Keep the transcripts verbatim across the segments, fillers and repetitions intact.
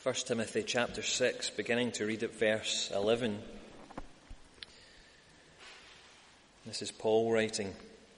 First Timothy chapter six, beginning to read at verse eleven. This is Paul writing.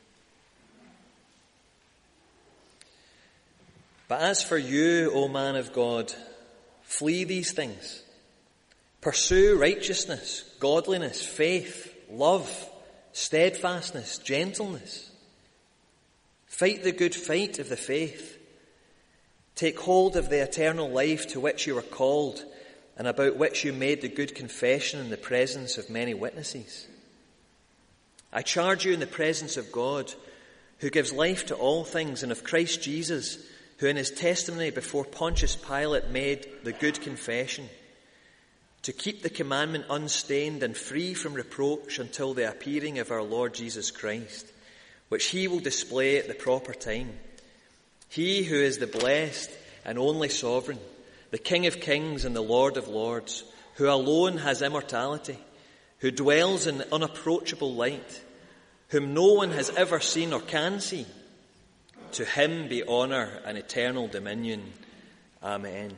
But as for you, O man of God, flee these things. Pursue righteousness, godliness, faith, love, steadfastness, gentleness. Fight the good fight of the faith. Take hold of the eternal life to which you were called and about which you made the good confession in the presence of many witnesses. I charge you in the presence of God, who gives life to all things, and of Christ Jesus, who in his testimony before Pontius Pilate made the good confession, to keep the commandment unstained and free from reproach until the appearing of our Lord Jesus Christ, which he will display at the proper time. He who is the blessed and only sovereign, the King of kings and the Lord of lords, who alone has immortality, who dwells in unapproachable light, whom no one has ever seen or can see, to him be honour and eternal dominion. Amen.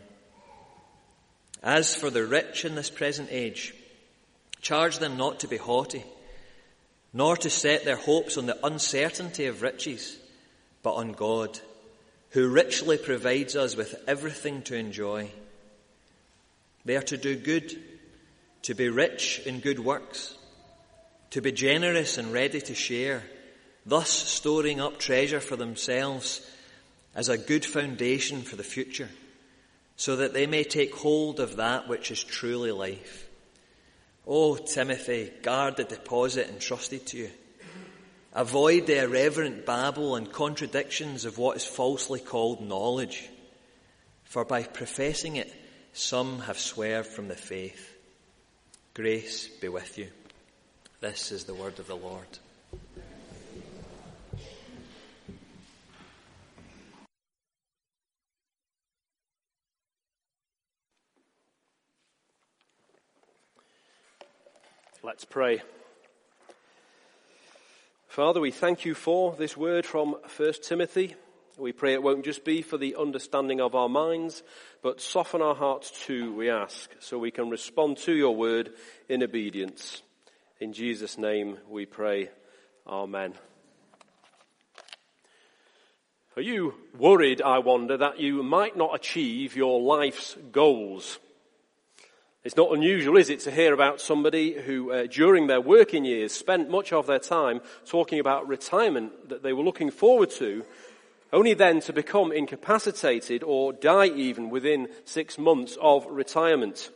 As for the rich in this present age, charge them not to be haughty, nor to set their hopes on the uncertainty of riches, but on God, who richly provides us with everything to enjoy. They are to do good, to be rich in good works, to be generous and ready to share, thus storing up treasure for themselves as a good foundation for the future, so that they may take hold of that which is truly life. O Timothy, guard the deposit entrusted to you. Avoid the irreverent babble and contradictions of what is falsely called knowledge, for by professing it, some have swerved from the faith. Grace be with you. This is the word of the Lord. Let's pray. Father, we thank you for this word from First Timothy. We pray it won't just be for the understanding of our minds, but soften our hearts too, we ask, so we can respond to your word in obedience. In Jesus' name we pray. Amen. Are you worried, I wonder, that you might not achieve your life's goals? It's not unusual, is it, to hear about somebody who, uh, during their working years, spent much of their time talking about retirement that they were looking forward to, only then to become incapacitated or die even within six months of retirement.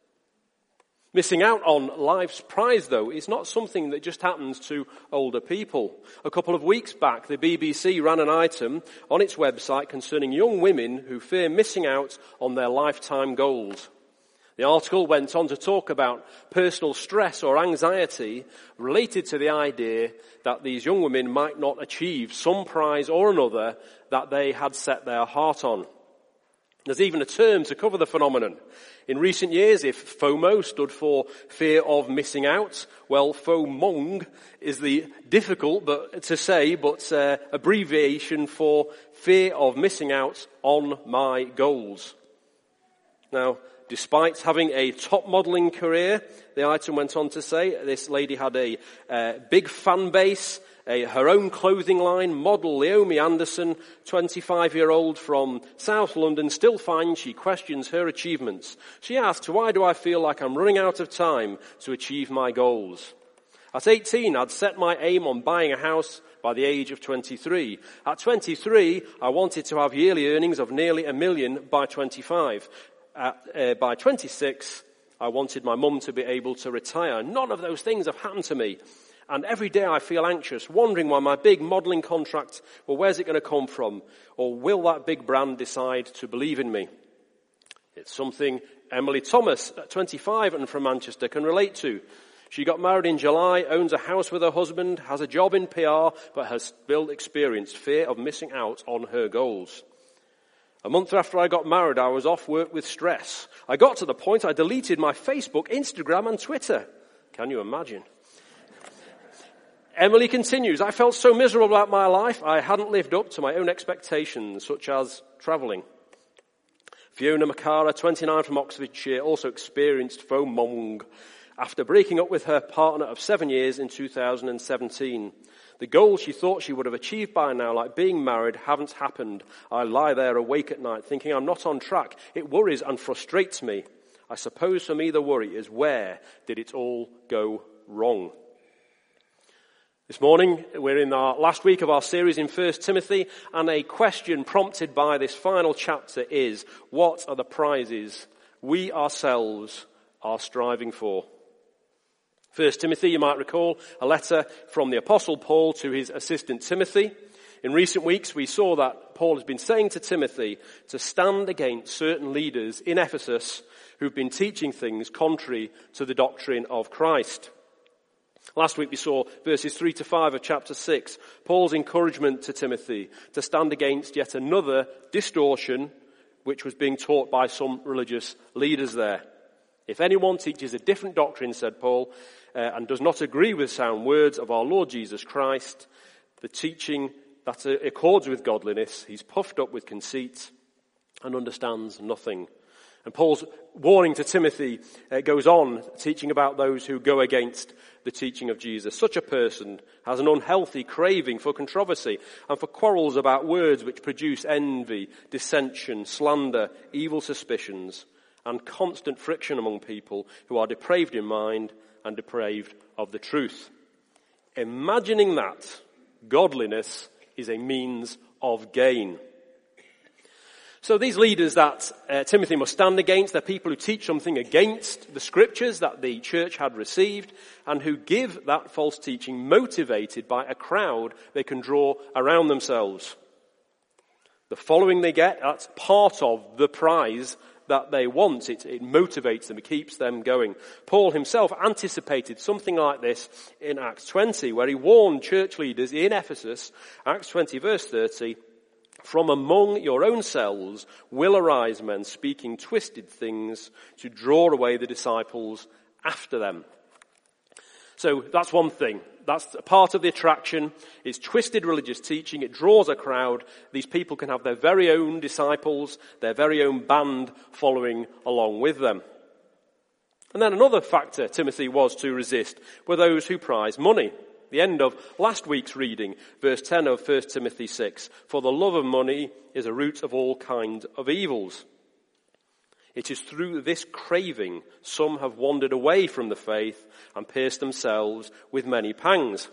Missing out on life's prize, though, is not something that just happens to older people. A couple of weeks back, the B B C ran an item on its website concerning young women who fear missing out on their lifetime goals. The article went on to talk about personal stress or anxiety related to the idea that these young women might not achieve some prize or another that they had set their heart on. There's even a term to cover the phenomenon. In recent years, if FOMO stood for fear of missing out, well, FOMONG is the difficult but to say, but uh, abbreviation for fear of missing out on my goals. Now, despite having a top modelling career, the item went on to say, this lady had a uh, big fan base, a, her own clothing line. Model Leomi Anderson, twenty-five-year-old from South London, still finds she questions her achievements. She asks, why do I feel like I'm running out of time to achieve my goals? At eighteen, I'd set my aim on buying a house by the age of twenty-three. At twenty-three, I wanted to have yearly earnings of nearly a million by twenty-five. At, uh, by twenty-six, I wanted my mum to be able to retire. None of those things have happened to me. And every day I feel anxious, wondering why my big modelling contract, well, where's it going to come from? Or will that big brand decide to believe in me? It's something Emily Thomas, at twenty-five and from Manchester, can relate to. She got married in July, owns a house with her husband, has a job in P R, but has still experienced fear of missing out on her goals. A month after I got married, I was off work with stress. I got to the point I deleted my Facebook, Instagram and Twitter. Can you imagine? Emily continues, I felt so miserable about my life, I hadn't lived up to my own expectations, such as travelling. Fiona Macara, twenty-nine, from Oxfordshire, also experienced FOMO after breaking up with her partner of seven years in two thousand seventeen. The goals she thought she would have achieved by now, like being married, haven't happened. I lie there awake at night thinking I'm not on track. It worries and frustrates me. I suppose for me the worry is, where did it all go wrong? This morning we're in our last week of our series in First Timothy, and a question prompted by this final chapter is, what are the prizes we ourselves are striving for? First Timothy, you might recall, a letter from the Apostle Paul to his assistant Timothy. In recent weeks we saw that Paul has been saying to Timothy to stand against certain leaders in Ephesus who've been teaching things contrary to the doctrine of Christ. Last week we saw verses three to five of chapter six, Paul's encouragement to Timothy to stand against yet another distortion which was being taught by some religious leaders there. If anyone teaches a different doctrine, said Paul, uh, and does not agree with sound words of our Lord Jesus Christ, the teaching that accords with godliness, he's puffed up with conceit and understands nothing. And Paul's warning to Timothy uh, goes on, teaching about those who go against the teaching of Jesus. Such a person has an unhealthy craving for controversy and for quarrels about words which produce envy, dissension, slander, evil suspicions, and constant friction among people who are depraved in mind and depraved of the truth. Imagining that godliness is a means of gain. So these leaders that uh, Timothy must stand against, they're people who teach something against the scriptures that the church had received and who give that false teaching motivated by a crowd they can draw around themselves. The following they get, that's part of the prize that they want. It, it motivates them, it keeps them going. Paul himself anticipated something like this in Acts twenty, where he warned church leaders in Ephesus, Acts twenty verse thirty, from among your own selves will arise men speaking twisted things to draw away the disciples after them. So that's one thing. That's part of the attraction. It's twisted religious teaching. It draws a crowd. These people can have their very own disciples, their very own band following along with them. And then another factor Timothy was to resist were those who prize money. The end of last week's reading, verse ten of First Timothy six, for the love of money is a root of all kinds of evils. It is through this craving some have wandered away from the faith and pierced themselves with many pangs.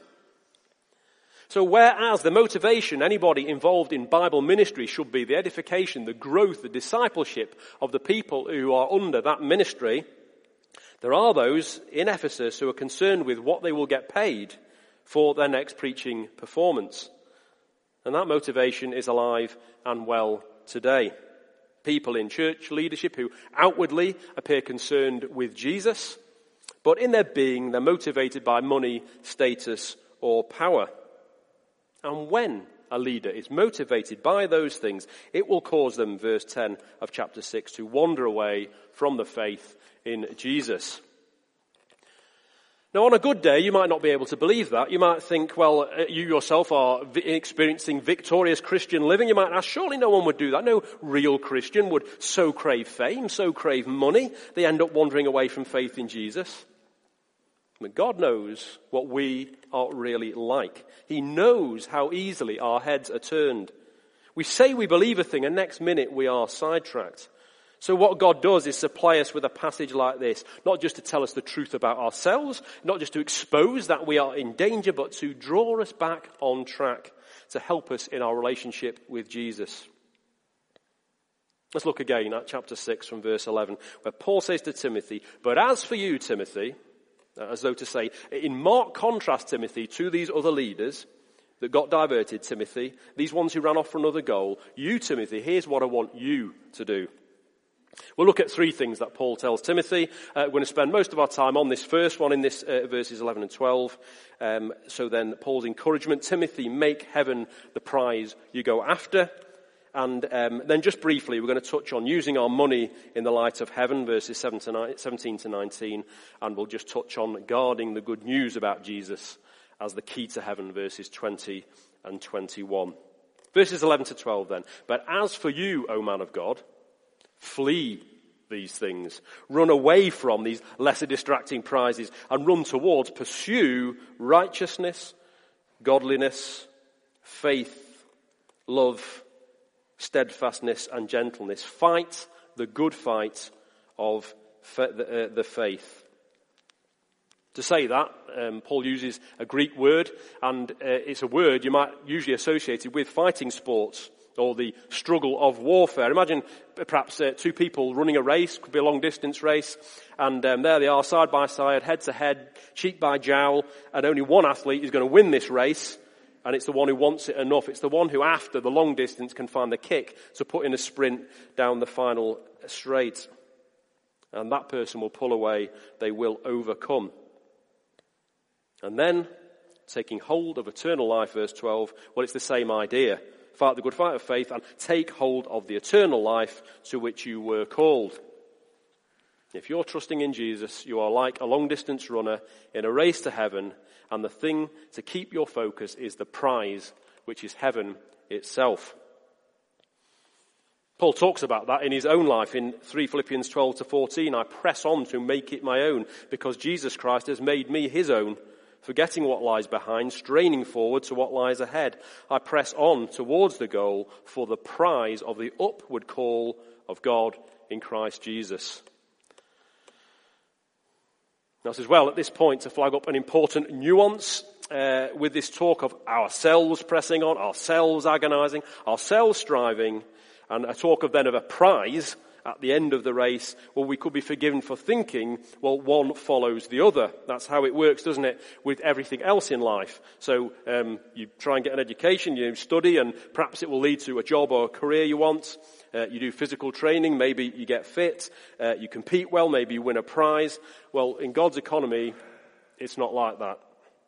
So whereas the motivation anybody involved in Bible ministry should be the edification, the growth, the discipleship of the people who are under that ministry, there are those in Ephesus who are concerned with what they will get paid for their next preaching performance. And that motivation is alive and well today. People in church leadership who outwardly appear concerned with Jesus, but in their being they're motivated by money, status, or power. And when a leader is motivated by those things, it will cause them, verse ten of chapter six, to wander away from the faith in Jesus. Now, on a good day, you might not be able to believe that. You might think, well, you yourself are vi- experiencing victorious Christian living. You might ask, surely no one would do that. No real Christian would so crave fame, so crave money. They end up wandering away from faith in Jesus. But God knows what we are really like. He knows how easily our heads are turned. We say we believe a thing, and next minute we are sidetracked. So what God does is supply us with a passage like this, not just to tell us the truth about ourselves, not just to expose that we are in danger, but to draw us back on track, to help us in our relationship with Jesus. Let's look again at chapter six from verse eleven, where Paul says to Timothy, but as for you, Timothy, as though to say, in marked contrast, Timothy, to these other leaders that got diverted, Timothy, these ones who ran off for another goal, you, Timothy, here's what I want you to do. We'll look at three things that Paul tells Timothy. Uh, we're going to spend most of our time on this first one in this uh, verses eleven and twelve. Um, so then Paul's encouragement, Timothy, make heaven the prize you go after. And um, then just briefly, we're going to touch on using our money in the light of heaven, verses seventeen to nineteen. And we'll just touch on guarding the good news about Jesus as the key to heaven, verses twenty and twenty-one. Verses eleven to twelve then. But as for you, O man of God, Flee these things. Run away from these lesser distracting prizes and run towards, pursue righteousness, godliness, faith, love, steadfastness and gentleness. Fight the good fight of fa- the, uh, the faith. To say that, um, Paul uses a Greek word, and uh, it's a word you might usually associate it with fighting sports or the struggle of warfare. Imagine perhaps uh, two people running a race, could be a long distance race, and um, there they are side by side, head to head, cheek by jowl, and only one athlete is going to win this race, and it's the one who wants it enough. It's the one who after the long distance can find the kick to put in a sprint down the final straight. And that person will pull away, they will overcome. And then, taking hold of eternal life, verse twelve, well, it's the same idea. Fight the good fight of faith and take hold of the eternal life to which you were called. If you're trusting in Jesus, you are like a long-distance runner in a race to heaven, and the thing to keep your focus is the prize, which is heaven itself. Paul talks about that in his own life in three Philippians twelve to fourteen. I press on to make it my own, because Jesus Christ has made me his own. Forgetting what lies behind, straining forward to what lies ahead. I press on towards the goal for the prize of the upward call of God in Christ Jesus. Now, as well, at this point, to flag up an important nuance uh, with this talk of ourselves pressing on, ourselves agonizing, ourselves striving, and a talk of then of a prize at the end of the race. Well, we could be forgiven for thinking, well, one follows the other. That's how it works, doesn't it, with everything else in life. So um, you try and get an education, you study, and perhaps it will lead to a job or a career you want. Uh, you do physical training, maybe you get fit. Uh, you compete well, maybe you win a prize. Well, in God's economy, it's not like that.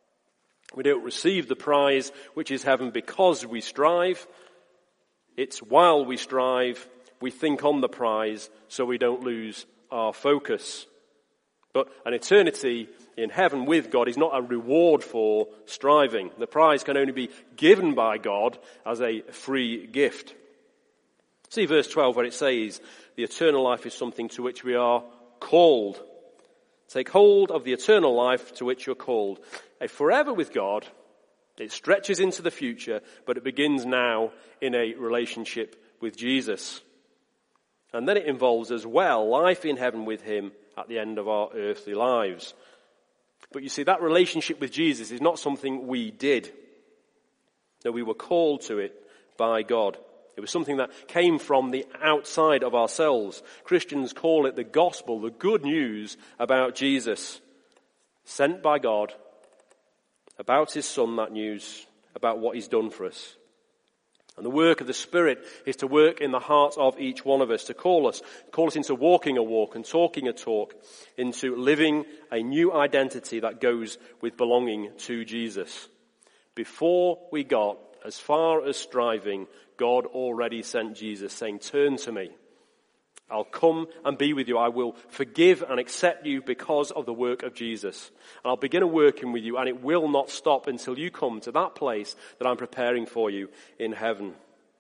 We don't receive the prize, which is heaven, because we strive. It's while we strive, we think on the prize so we don't lose our focus. But an eternity in heaven with God is not a reward for striving. The prize can only be given by God as a free gift. See verse twelve where it says, the eternal life is something to which we are called. Take hold of the eternal life to which you're called. A forever with God, it stretches into the future, but it begins now in a relationship with Jesus. And then it involves as well life in heaven with him at the end of our earthly lives. But you see, that relationship with Jesus is not something we did. No, we were called to it by God. It was something that came from the outside of ourselves. Christians call it the gospel, the good news about Jesus, sent by God, about his Son, that news, about what he's done for us. And the work of the Spirit is to work in the heart of each one of us, to call us, call us into walking a walk and talking a talk, into living a new identity that goes with belonging to Jesus. Before we got as far as striving, God already sent Jesus saying, turn to me. I'll come and be with you. I will forgive and accept you because of the work of Jesus. And I'll begin a working with you, and it will not stop until you come to that place that I'm preparing for you in heaven.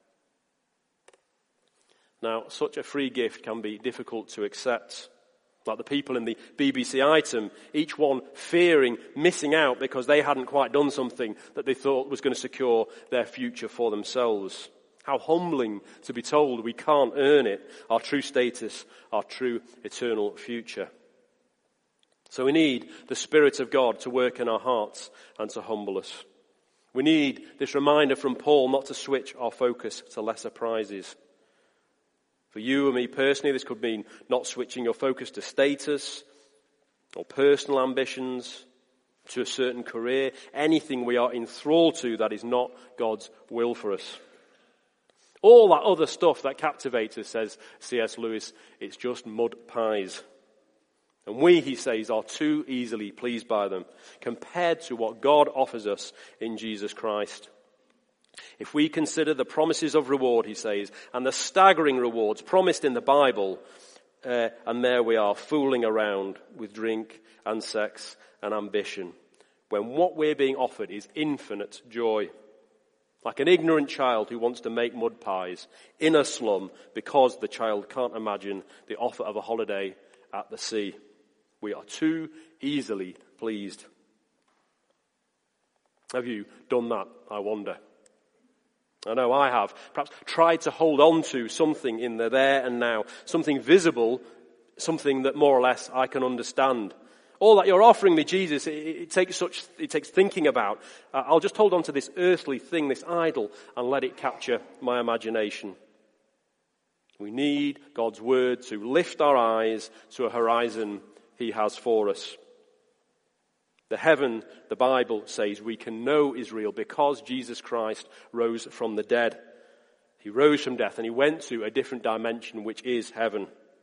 Now, such a free gift can be difficult to accept. Like the people in the B B C item, each one fearing missing out because they hadn't quite done something that they thought was going to secure their future for themselves. How humbling to be told we can't earn it, our true status, our true eternal future. So we need the Spirit of God to work in our hearts and to humble us. We need this reminder from Paul not to switch our focus to lesser prizes. For you and me personally, this could mean not switching your focus to status or personal ambitions, to a certain career, anything we are enthralled to that is not God's will for us. All that other stuff that captivates us, says C S Lewis, it's just mud pies. And we, he says, are too easily pleased by them compared to what God offers us in Jesus Christ. If we consider the promises of reward, he says, and the staggering rewards promised in the Bible, uh, and there we are fooling around with drink and sex and ambition, when what we're being offered is infinite joy. Like an ignorant child who wants to make mud pies in a slum because the child can't imagine the offer of a holiday at the sea. We are too easily pleased. Have you done that, I wonder? I know I have. Perhaps tried to hold on to something in the there and now, something visible, something that more or less I can understand. All that you're offering me, Jesus, it, it takes such, it takes thinking about. Uh, I'll just hold on to this earthly thing, this idol, and let it capture my imagination. We need God's word to lift our eyes to a horizon he has for us. The heaven, the Bible says, we can know is real because Jesus Christ rose from the dead. He rose from death and he went to a different dimension, which is heaven.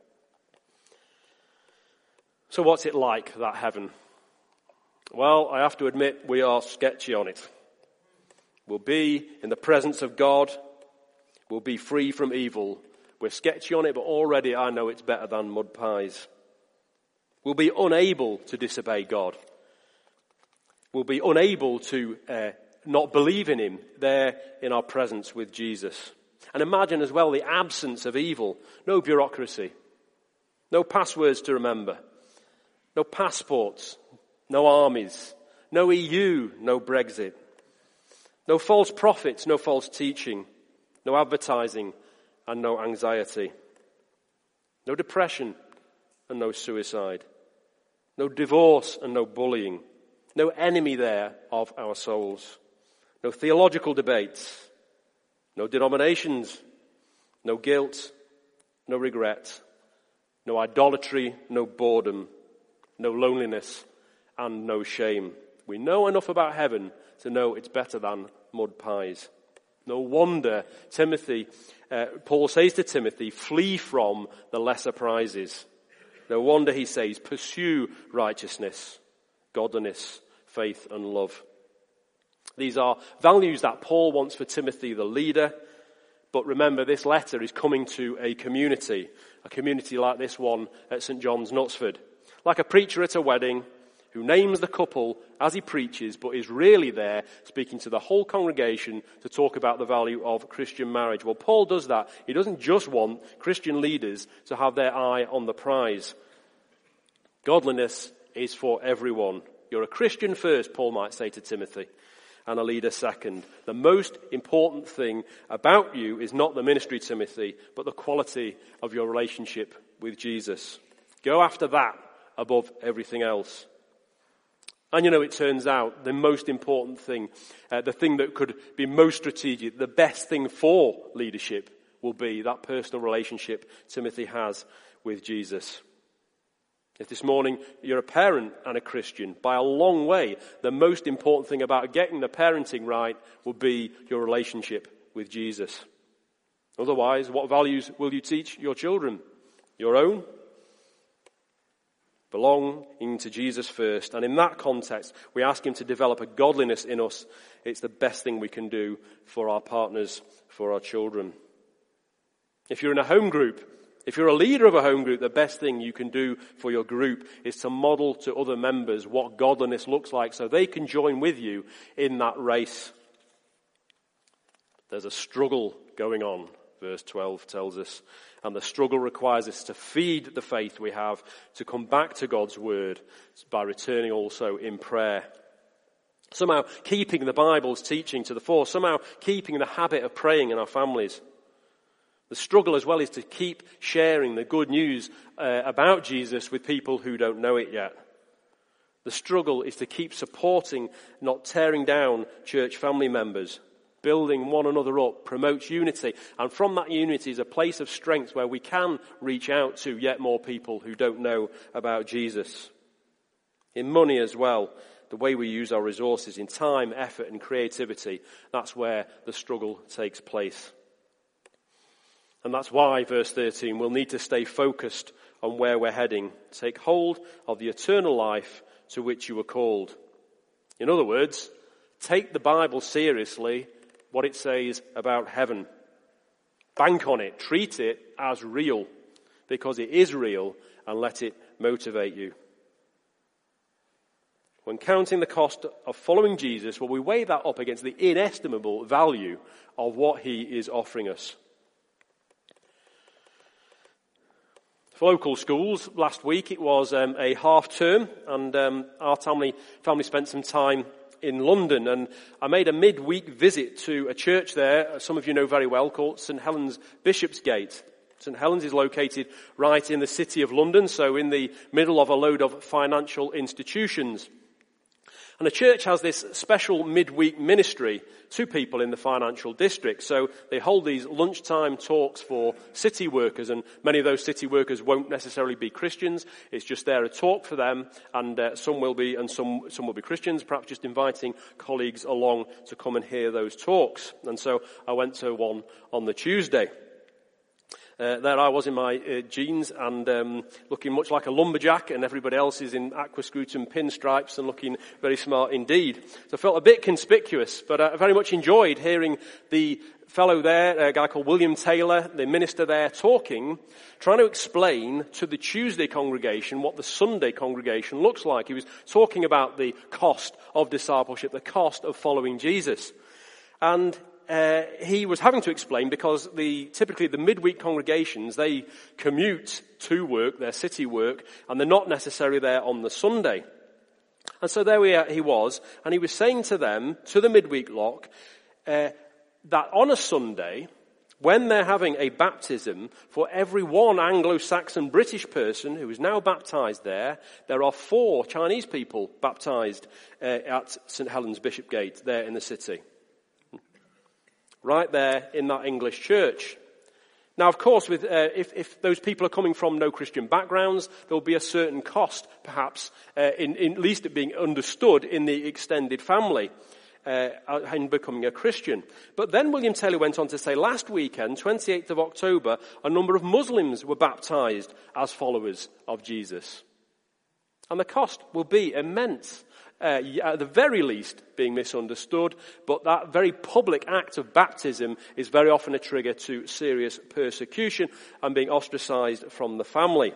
So what's it like, that heaven? Well, I have to admit we are sketchy on it. We'll be in the presence of God. We'll be free from evil. We're sketchy on it, but already I know it's better than mud pies. We'll be unable to disobey God. We'll be unable to uh, not believe in him there in our presence with Jesus. And imagine as well the absence of evil. No bureaucracy. No passwords to remember. No passports, no armies, no E U, no Brexit, no false prophets, no false teaching, no advertising and no anxiety, no depression and no suicide, no divorce and no bullying, no enemy there of our souls, no theological debates, no denominations, no guilt, no regret, no idolatry, no boredom, no loneliness, and no shame. We know enough about heaven to know it's better than mud pies. No wonder Timothy, uh, Paul says to Timothy, flee from the lesser prizes. No wonder he says, pursue righteousness, godliness, faith, and love. These are values that Paul wants for Timothy, the leader. But remember, this letter is coming to a community, a community like this one at St John's, Knutsford. Like a preacher at a wedding who names the couple as he preaches, but is really there speaking to the whole congregation to talk about the value of Christian marriage. Well, Paul does that. He doesn't just want Christian leaders to have their eye on the prize. Godliness is for everyone. You're a Christian first, Paul might say to Timothy, and a leader second. The most important thing about you is not the ministry, Timothy, but the quality of your relationship with Jesus. Go after that above everything else. And you know, it turns out the most important thing, uh, the thing that could be most strategic, the best thing for leadership will be that personal relationship Timothy has with Jesus. If this morning you're a parent and a Christian, by a long way, the most important thing about getting the parenting right will be your relationship with Jesus. Otherwise, what values will you teach your children? Your own? Belonging to Jesus first. And in that context, we ask him to develop a godliness in us. It's the best thing we can do for our partners, for our children. If you're in a home group, if you're a leader of a home group, the best thing you can do for your group is to model to other members what godliness looks like so they can join with you in that race. There's a struggle going on, verse twelve tells us. And the struggle requires us to feed the faith we have, to come back to God's word by returning also in prayer. Somehow keeping the Bible's teaching to the fore, somehow keeping the habit of praying in our families. The struggle as well is to keep sharing the good news uh, about Jesus with people who don't know it yet. The struggle is to keep supporting, not tearing down church family members. Building one another up promotes unity. And from that unity is a place of strength where we can reach out to yet more people who don't know about Jesus. In money as well, the way we use our resources in time, effort and creativity, that's where the struggle takes place. And that's why, verse thirteen, we'll need to stay focused on where we're heading. Take hold of the eternal life to which you were called. In other words, take the Bible seriously, what it says about heaven. Bank on it. Treat it as real, because it is real, and let it motivate you. When counting the cost of following Jesus, well, we weigh that up against the inestimable value of what he is offering us. For local schools, last week it was um, a half term, and um, our family, family spent some time in London, and I made a midweek visit to a church there, some of you know very well, called St Helens Bishopsgate. St Helens is located right in the city of London, so in the middle of a load of financial institutions. And the church has this special midweek ministry to people in the financial district. So they hold these lunchtime talks for city workers, and many of those city workers won't necessarily be Christians. It's just there a talk for them, and uh, some will be, and some some will be Christians, perhaps just inviting colleagues along to come and hear those talks. And so I went to one on the Tuesday. Uh, there I was in my uh, jeans and um, looking much like a lumberjack, and everybody else is in aquascrutum pinstripes and looking very smart indeed. So I felt a bit conspicuous, but I very much enjoyed hearing the fellow there, a guy called William Taylor, the minister there, talking, trying to explain to the Tuesday congregation what the Sunday congregation looks like. He was talking about the cost of discipleship, the cost of following Jesus. And Uh, he was having to explain because the typically the midweek congregations, they commute to work, their city work, and they're not necessarily there on the Sunday. And so there we are, he was, and he was saying to them, to the midweek lot, uh, that on a Sunday, when they're having a baptism, for every one Anglo-Saxon British person who is now baptized there, there are four Chinese people baptized uh, at St Helens Bishopsgate there in the city. Right there in that English church. Now, of course, with, uh, if, if those people are coming from no Christian backgrounds, there will be a certain cost, perhaps, uh, in, in at least it being understood in the extended family, uh, in becoming a Christian. But then William Taylor went on to say, last weekend, twenty-eighth of October, a number of Muslims were baptized as followers of Jesus. And the cost will be immense. Uh, at the very least being misunderstood, but that very public act of baptism is very often a trigger to serious persecution and being ostracized from the family.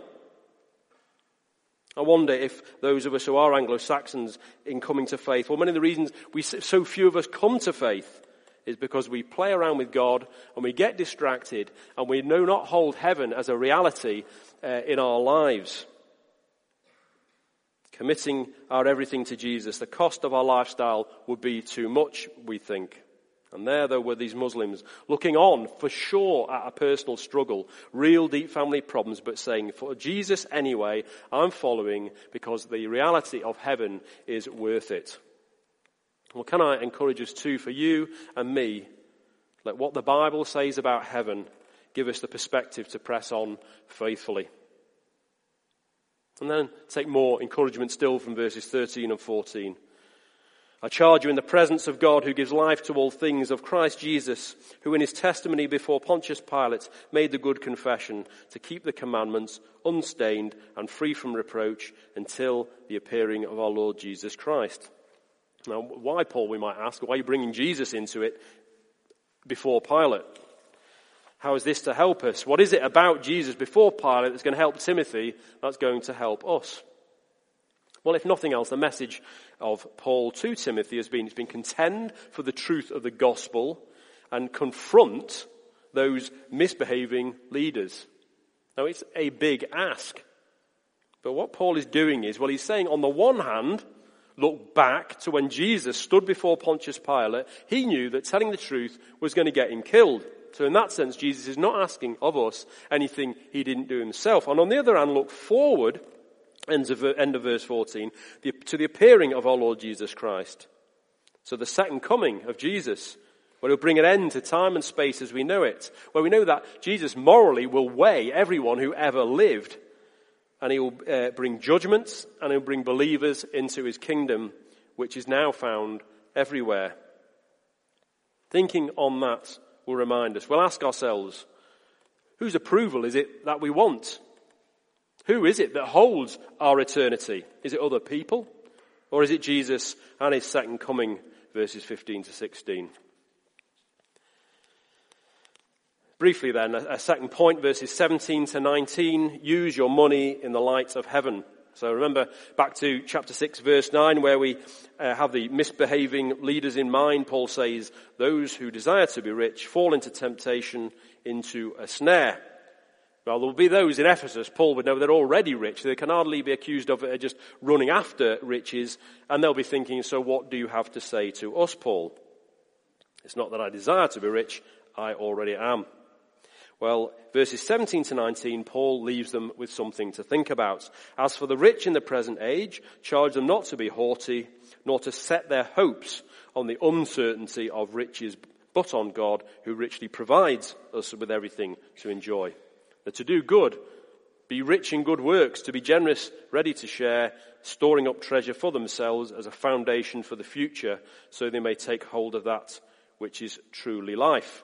I wonder if those of us who are Anglo-Saxons in coming to faith, well, many of the reasons we so few of us come to faith is because we play around with God and we get distracted and we do not hold heaven as a reality uh, in our lives. Committing our everything to Jesus, the cost of our lifestyle would be too much, we think. And there, though, were these Muslims looking on for sure at a personal struggle, real deep family problems, but saying, for Jesus anyway, I'm following because the reality of heaven is worth it. Well, can I encourage us too, for you and me, let what the Bible says about heaven give us the perspective to press on faithfully. And then take more encouragement still from verses thirteen and fourteen. I charge you in the presence of God who gives life to all things, of Christ Jesus, who in his testimony before Pontius Pilate made the good confession to keep the commandments unstained and free from reproach until the appearing of our Lord Jesus Christ. Now, why, Paul, we might ask, why are you bringing Jesus into it before Pilate? How is this to help us? What is it about Jesus before Pilate that's going to help Timothy that's going to help us? Well, if nothing else, the message of Paul to Timothy has been, it's been contend for the truth of the gospel and confront those misbehaving leaders. Now, it's a big ask. But what Paul is doing is, well, he's saying on the one hand, look back to when Jesus stood before Pontius Pilate. He knew that telling the truth was going to get him killed. So in that sense, Jesus is not asking of us anything he didn't do himself. And on the other hand, look forward, end of, end of verse fourteen, the, to the appearing of our Lord Jesus Christ. So the second coming of Jesus, where he'll bring an end to time and space as we know it, where we know that Jesus morally will weigh everyone who ever lived, and he will uh, bring judgments, and he'll bring believers into his kingdom, which is now found everywhere. Thinking on that will remind us. We'll ask ourselves, whose approval is it that we want? Who is it that holds our eternity? Is it other people? Or is it Jesus and his second coming, verses fifteen to sixteen? Briefly then, a second point, verses seventeen to nineteen, use your money in the light of heaven. So remember back to chapter six, verse nine, where we uh, have the misbehaving leaders in mind. Paul says, those who desire to be rich fall into temptation, into a snare. Well, there will be those in Ephesus, Paul would know they're already rich. They can hardly be accused of just running after riches. And they'll be thinking, so what do you have to say to us, Paul? It's not that I desire to be rich, I already am. Well, verses seventeen to nineteen, Paul leaves them with something to think about. As for the rich in the present age, charge them not to be haughty, nor to set their hopes on the uncertainty of riches, but on God, who richly provides us with everything to enjoy. That to do good, be rich in good works, to be generous, ready to share, storing up treasure for themselves as a foundation for the future, so they may take hold of that which is truly life.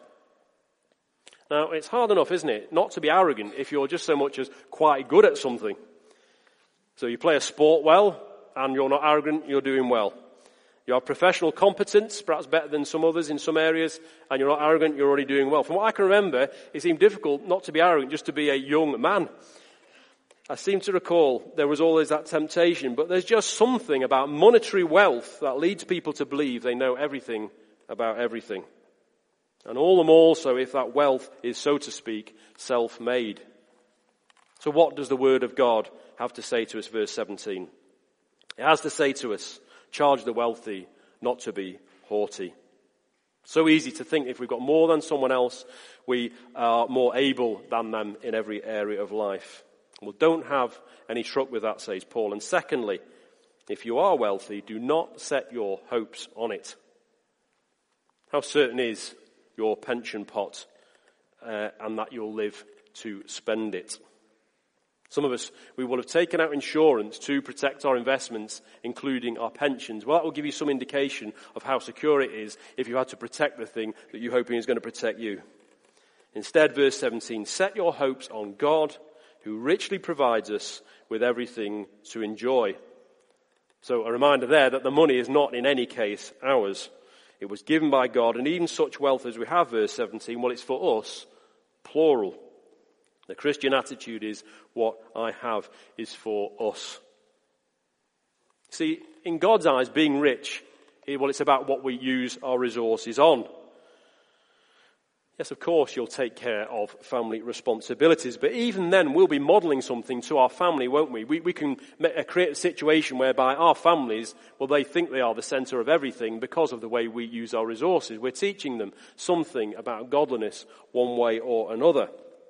Now, it's hard enough, isn't it, not to be arrogant if you're just so much as quite good at something. So you play a sport well, and you're not arrogant, you're doing well. You have professional competence, perhaps better than some others in some areas, and you're not arrogant, you're already doing well. From what I can remember, it seemed difficult not to be arrogant, just to be a young man. I seem to recall there was always that temptation, but there's just something about monetary wealth that leads people to believe they know everything about everything. And all the more so if that wealth is, so to speak, self-made. So what does the word of God have to say to us, verse seventeen? It has to say to us, charge the wealthy not to be haughty. So easy to think if we've got more than someone else, we are more able than them in every area of life. Well, don't have any truck with that, says Paul. And secondly, if you are wealthy, do not set your hopes on it. How certain is your pension pot uh, and that you'll live to spend it? Some of us, we will have taken out insurance to protect our investments, including our pensions. Well, that will give you some indication of how secure it is if you had to protect the thing that you're hoping is going to protect you. Instead, verse seventeen, set your hopes on God, who richly provides us with everything to enjoy. So a reminder there that the money is not in any case ours. It was given by God, and even such wealth as we have, verse seventeen, well, it's for us, plural. The Christian attitude is, what I have is for us. See, in God's eyes, being rich, well, it's about what we use our resources on. Yes, of course, you'll take care of family responsibilities, but even then we'll be modelling something to our family, won't we? We, we can create a situation whereby our families, well, they think they are the centre of everything because of the way we use our resources. We're teaching them something about godliness one way or another.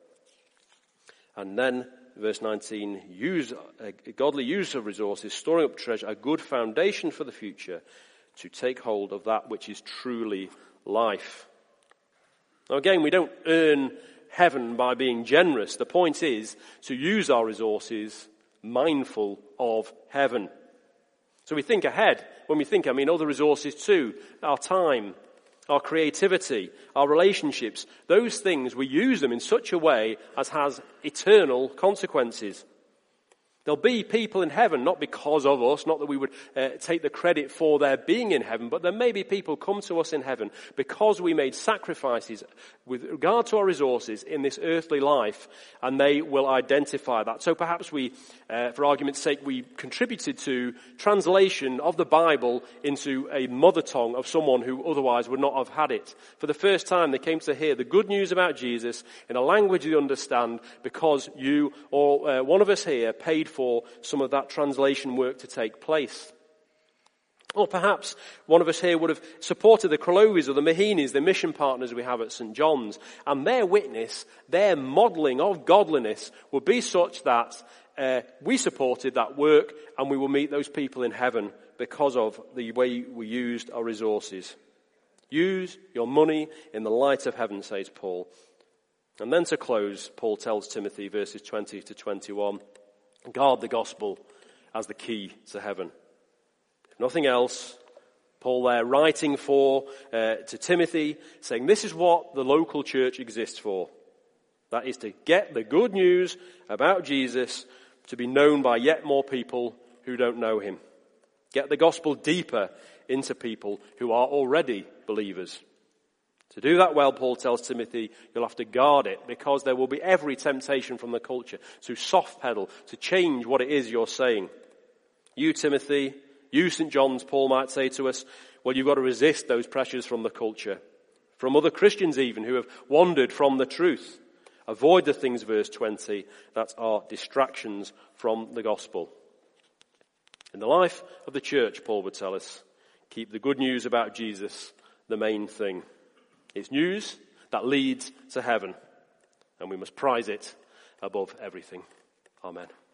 And then, verse nineteen, use a godly use of resources, storing up treasure, a good foundation for the future, to take hold of that which is truly life. Now again, we don't earn heaven by being generous. The point is to use our resources mindful of heaven. So we think ahead. When we think, I mean, other resources too, our time, our creativity, our relationships, those things, we use them in such a way as has eternal consequences. There'll be people in heaven, not because of us, not that we would uh, take the credit for their being in heaven, but there may be people come to us in heaven because we made sacrifices with regard to our resources in this earthly life, and they will identify that. So perhaps we, uh, for argument's sake, we contributed to translation of the Bible into a mother tongue of someone who otherwise would not have had it. For the first time, they came to hear the good news about Jesus in a language they understand because you or uh, one of us here paid for some of that translation work to take place. Or perhaps one of us here would have supported the Krolovis or the Mahinis, the mission partners we have at Saint John's, and their witness, their modelling of godliness would be such that uh, we supported that work and we will meet those people in heaven because of the way we used our resources. Use your money in the light of heaven, says Paul. And then to close, Paul tells Timothy, verses twenty to twenty-one, guard the gospel as the key to heaven. If nothing else, Paul there writing for uh, to Timothy, saying this is what the local church exists for. That is to get the good news about Jesus to be known by yet more people who don't know him. Get the gospel deeper into people who are already believers. To do that well, Paul tells Timothy, you'll have to guard it, because there will be every temptation from the culture to soft pedal, to change what it is you're saying. You, Timothy, you, Saint John's, Paul might say to us, well, you've got to resist those pressures from the culture, from other Christians even who have wandered from the truth. Avoid the things, verse twenty, that are distractions from the gospel. In the life of the church, Paul would tell us, keep the good news about Jesus the main thing. It's news that leads to heaven, and we must prize it above everything. Amen.